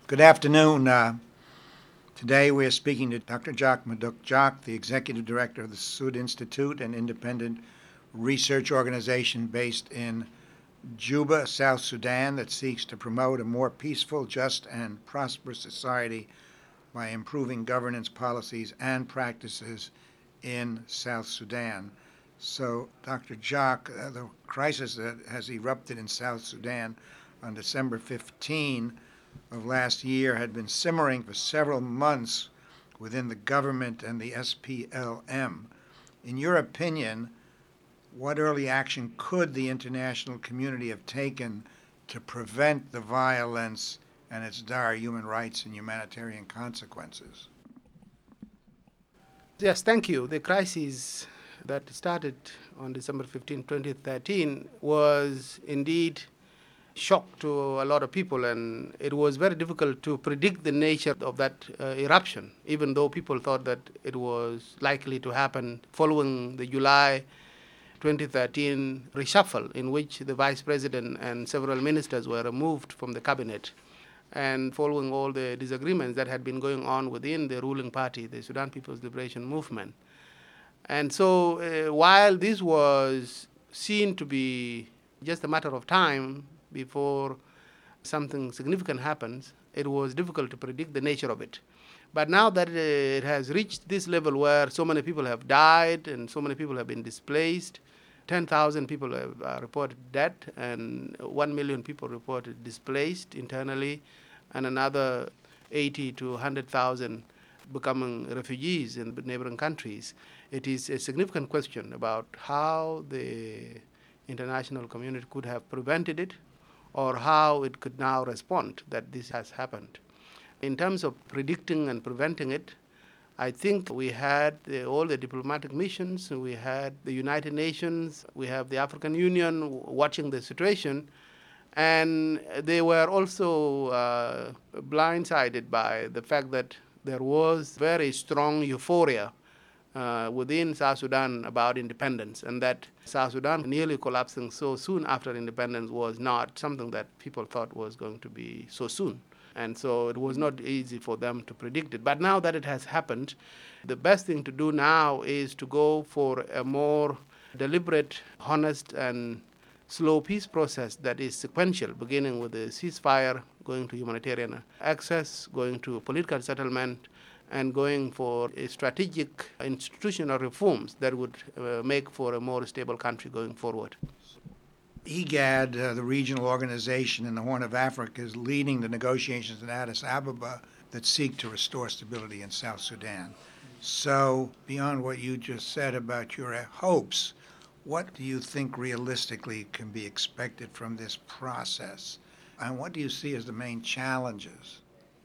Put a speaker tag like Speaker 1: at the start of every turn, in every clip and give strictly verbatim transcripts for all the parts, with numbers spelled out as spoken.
Speaker 1: Good afternoon. Uh, today we are speaking to Doctor Jacques Maduk-Jacques, the Executive Director of the Sud Institute, an independent research organization based in Juba, South Sudan, that seeks to promote a more peaceful, just, and prosperous society by improving governance policies and practices in South Sudan. So, Doctor Jacques, uh, the crisis that has erupted in South Sudan on December fifteenth of last year had been simmering for several months within the government and the S P L M. In your opinion, what early action could the international community have taken to prevent the violence and its dire human rights and humanitarian consequences?
Speaker 2: Yes, thank you. The crisis that started on December fifteenth, twenty thirteen was indeed shock to a lot of people, and it was very difficult to predict the nature of that uh, eruption, even though people thought that it was likely to happen following the July twenty thirteen reshuffle, in which the vice president and several ministers were removed from the cabinet, and following all the disagreements that had been going on within the ruling party, the Sudan People's Liberation Movement. And so uh, while this was seen to be just a matter of time before something significant happens, it was difficult to predict the nature of it. But now that it has reached this level where so many people have died and so many people have been displaced, ten thousand people have uh, reported dead and one million people reported displaced internally, and another eighty to one hundred thousand becoming refugees in neighboring countries, it is a significant question about how the international community could have prevented it, or how it could now respond that this has happened. In terms of predicting and preventing it, I think we had the, all the diplomatic missions, we had the United Nations, we have the African Union watching the situation, and they were also uh, blindsided by the fact that there was very strong euphoria Uh, within South Sudan about independence, and that South Sudan nearly collapsing so soon after independence was not something that people thought was going to be so soon. And so it was not easy for them to predict it. But now that it has happened, the best thing to do now is to go for a more deliberate, honest, and slow peace process that is sequential, beginning with the ceasefire, going to humanitarian access, going to political settlement, and going for a strategic institutional reforms that would uh, make for a more stable country going forward.
Speaker 1: IGAD, uh, the regional organization in the Horn of Africa, is leading the negotiations in Addis Ababa that seek to restore stability in South Sudan. So, beyond what you just said about your hopes, what do you think realistically can be expected from this process? And what do you see as the main challenges?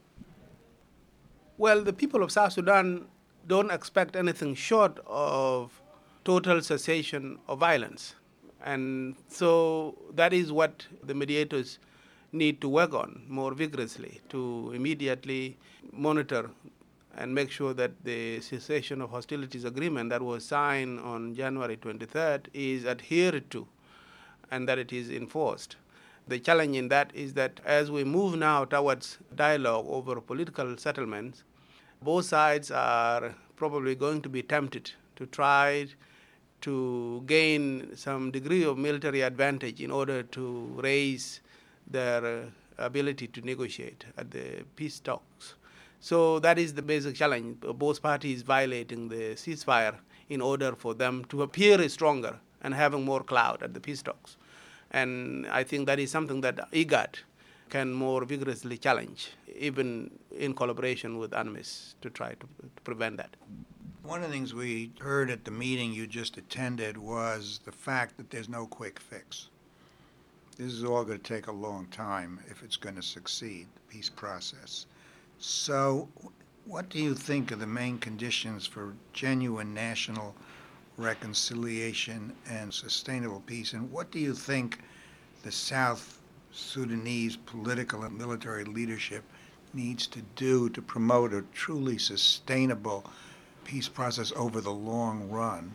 Speaker 2: Well, the people of South Sudan don't expect anything short of total cessation of violence. And so that is what the mediators need to work on more vigorously, to immediately monitor and make sure that the cessation of hostilities agreement that was signed on January twenty-third is adhered to and that it is enforced. The challenge in that is that as we move now towards dialogue over political settlements, both sides are probably going to be tempted to try to gain some degree of military advantage in order to raise their ability to negotiate at the peace talks. So that is the basic challenge, both parties violating the ceasefire in order for them to appear stronger and having more clout at the peace talks. And I think that is something that IGAD can more vigorously challenge, even in collaboration with UNMISS, to try to, to prevent that.
Speaker 1: One of the things we heard at the meeting you just attended was the fact that there's no quick fix. This is all going to take a long time if it's going to succeed, the peace process. So what do you think are the main conditions for genuine national reconciliation and sustainable peace? And what do you think the South Sudanese political and military leadership needs to do to promote a truly sustainable peace process over the long run?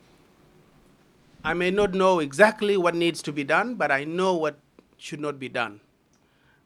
Speaker 2: I may not know exactly what needs to be done, but I know what should not be done.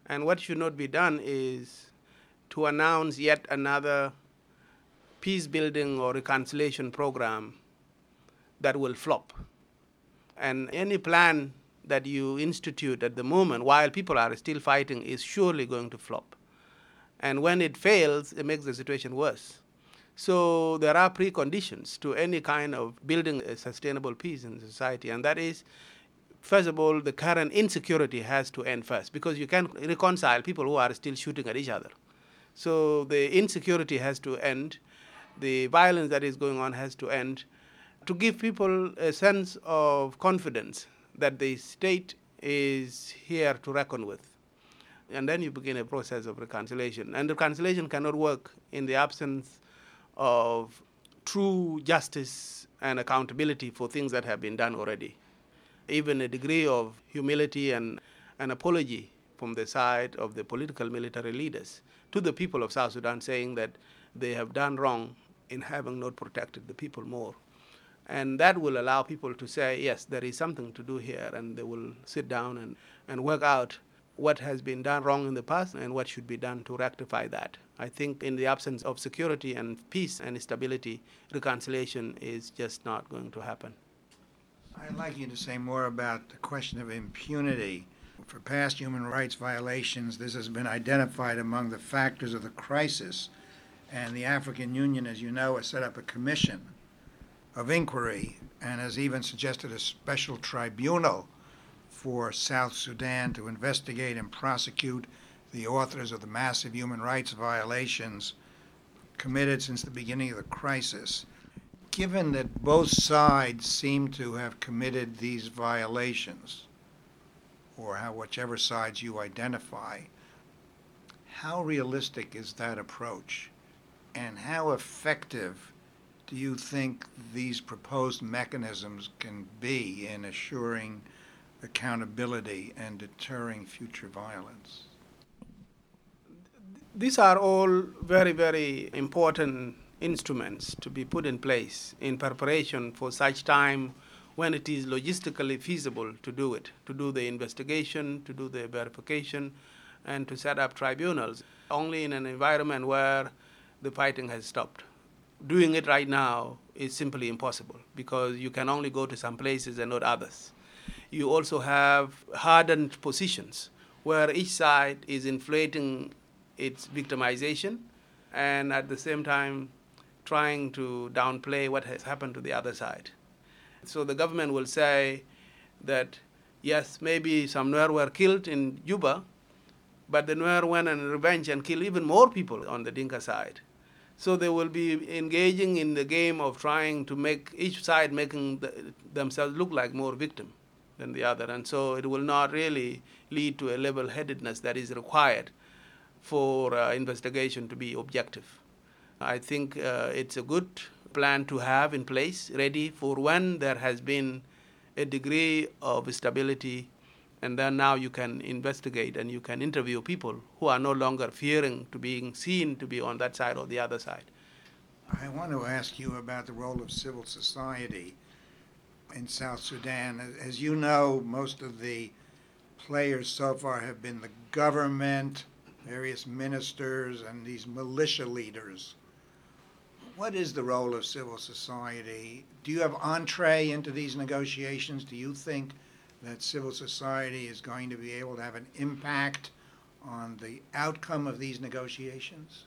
Speaker 2: And what should not be done is to announce yet another peace building or reconciliation program that will flop. And any plan that you institute at the moment while people are still fighting is surely going to flop. And when it fails, it makes the situation worse. So there are preconditions to any kind of building a sustainable peace in society, and that is, first of all, the current insecurity has to end first, because you can't reconcile people who are still shooting at each other. So the insecurity has to end, the violence that is going on has to end, to give people a sense of confidence that the state is here to reckon with. And then you begin a process of reconciliation. And reconciliation cannot work in the absence of true justice and accountability for things that have been done already. Even a degree of humility and an apology from the side of the political military leaders to the people of South Sudan, saying that they have done wrong in having not protected the people more. And that will allow people to say, yes, there is something to do here, and they will sit down and, and work out what has been done wrong in the past and what should be done to rectify that. I think in the absence of security and peace and stability, reconciliation is just not going to happen.
Speaker 1: I'd like you to say more about the question of impunity. For past human rights violations, this has been identified among the factors of the crisis, and the African Union, as you know, has set up a commission of inquiry and has even suggested a special tribunal for South Sudan to investigate and prosecute the authors of the massive human rights violations committed since the beginning of the crisis. Given that both sides seem to have committed these violations, or how, whichever sides you identify, how realistic is that approach? And how effective do you think these proposed mechanisms can be in assuring accountability and deterring future violence?
Speaker 2: These are all very, very important instruments to be put in place in preparation for such time when it is logistically feasible to do it, to do the investigation, to do the verification, and to set up tribunals, only in an environment where the fighting has stopped. Doing it right now is simply impossible, because you can only go to some places and not others. You also have hardened positions where each side is inflating its victimization and at the same time trying to downplay what has happened to the other side. So the government will say that, yes, maybe some Nuer were killed in Juba, but the Nuer went and revenge and killed even more people on the Dinka side. So they will be engaging in the game of trying to make each side making the, themselves look like more victim than the other. And so it will not really lead to a level-headedness that is required for uh, investigation to be objective. I think uh, it's a good plan to have in place, ready for when there has been a degree of stability, and then now you can investigate and you can interview people who are no longer fearing to being seen to be on that side or the other side.
Speaker 1: I want to ask you about the role of civil society in South Sudan. As you know, most of the players so far have been the government, various ministers, and these militia leaders. What is the role of civil society? Do you have entree into these negotiations? Do you think that civil society is going to be able to have an impact on the outcome of these negotiations?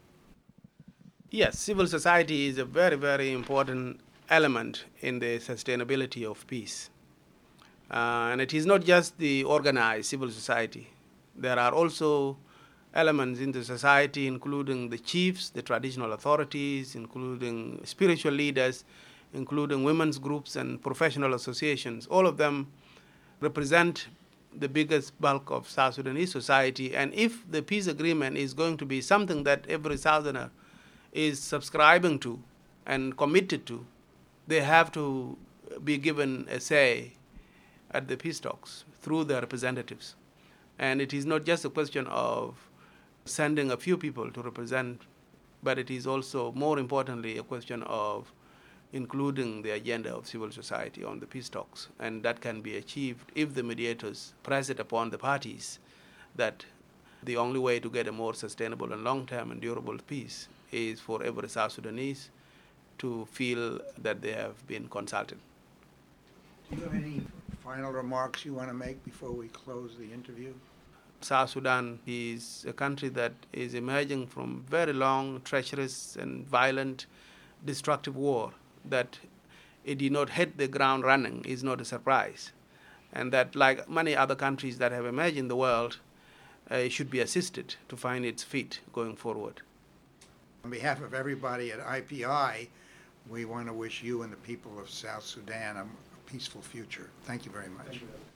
Speaker 2: Yes, civil society is a very, very important element in the sustainability of peace. Uh, and it is not just the organized civil society. There are also elements in the society, including the chiefs, the traditional authorities, including spiritual leaders, including women's groups and professional associations. All of them represent the biggest bulk of South Sudanese society. And if the peace agreement is going to be something that every Southerner is subscribing to and committed to, they have to be given a say at the peace talks through their representatives. And it is not just a question of sending a few people to represent, but it is also, more importantly, a question of including the agenda of civil society on the peace talks. And that can be achieved if the mediators press it upon the parties that The only way to get a more sustainable and long-term and durable peace is for every South Sudanese to feel that they have been consulted.
Speaker 1: Do you have any final remarks you want to make before we close the interview?
Speaker 2: South Sudan is a country that is emerging from very long, treacherous, and violent, destructive war. That it did not hit the ground running is not a surprise. And that, like many other countries that have emerged in the world, uh, it should be assisted to find its feet going forward.
Speaker 1: On behalf of everybody at I P I, we want to wish you and the people of South Sudan a peaceful future. Thank you very much.